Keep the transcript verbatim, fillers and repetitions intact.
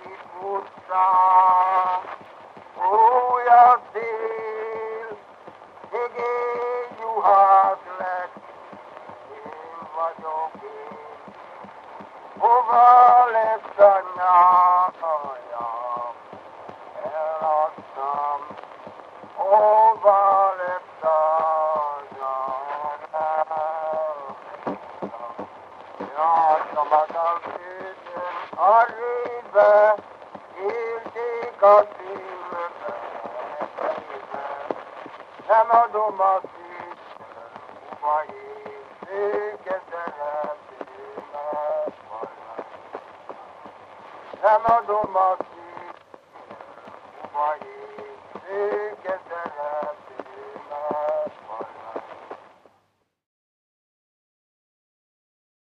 kifussa, újabb dél, igény juhász lett, én vagyok én. Hova lesz a nyájam, eladtam, hova lesz a nyájam. Játszamat a fűzőn, a rébe, érték a szívbe, nem adom a szívbe, hova én széke szeretőmet. Nem adom a szívbe,